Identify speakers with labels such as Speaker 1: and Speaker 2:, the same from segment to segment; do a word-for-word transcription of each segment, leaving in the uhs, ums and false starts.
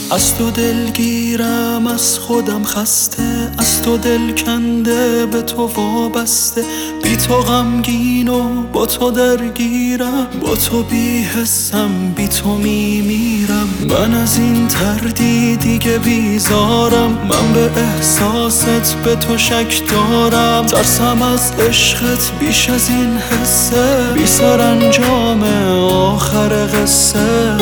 Speaker 1: از تو دلگیرم، از خودم خسته، از تو دل کنده، به تو وابسته. بی تو غمگین و با تو درگیرم، با تو بی حسم، بی تو میمیرم. من از این تردید دیگه بیزارم، من به احساست به تو شک دارم. ترسم از عشقت بیش از این حسه، بی سرانجام آخر قصه.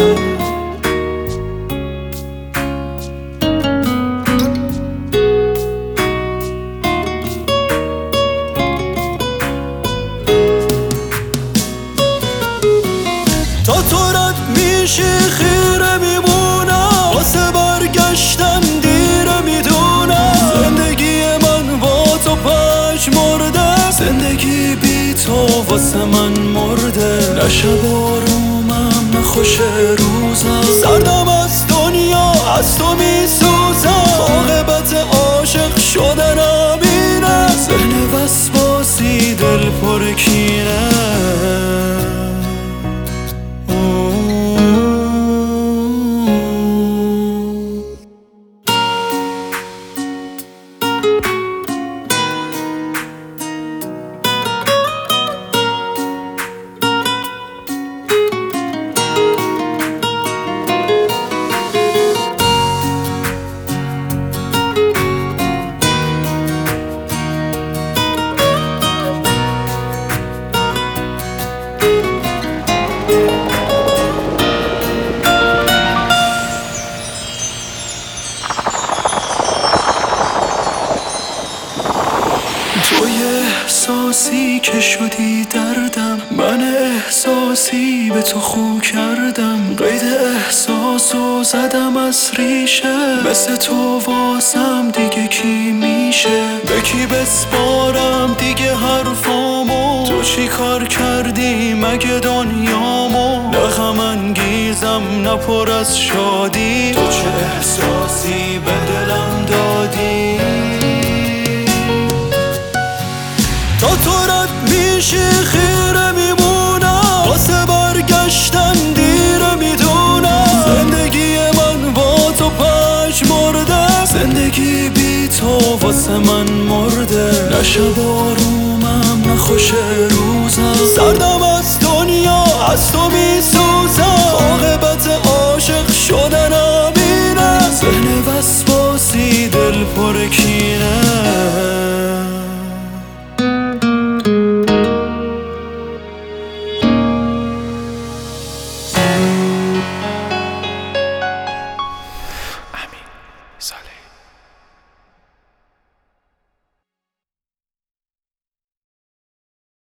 Speaker 1: تا تو رد میشی خیره میمونم، واسه برگشتن دیره میدونم. زندگی من با تو پژمرده، زندگی بی تو واسه من مرده. نه شب آرومم نه خوش روزم، سردم از دنیا از تو میسوزم. عاقبت عاشق شدن همینه، ذهن وسواسی دل پر کینه. توی احساسی که شدی دردم، من احساسی به تو خو کردم. قید احساسو زدم از ریشه، مثل تو واسم دیگه کی میشه؟ به کی بسپارم دیگه حرفامو؟ تو چی کار کردی مگه دنیامو؟ نه غم انگیزم نه پر از شادی، تو چه احساسی به دلم دادی؟ تا تو رد میشی خیره میمونم، واسه برگشتن دیره میدونم. زندگی من با تو پژمرده، زندگی بی تو واسه من مرده. نه شب آرومم نه خوش روزم، سردم از دنیا از تو میسوزم.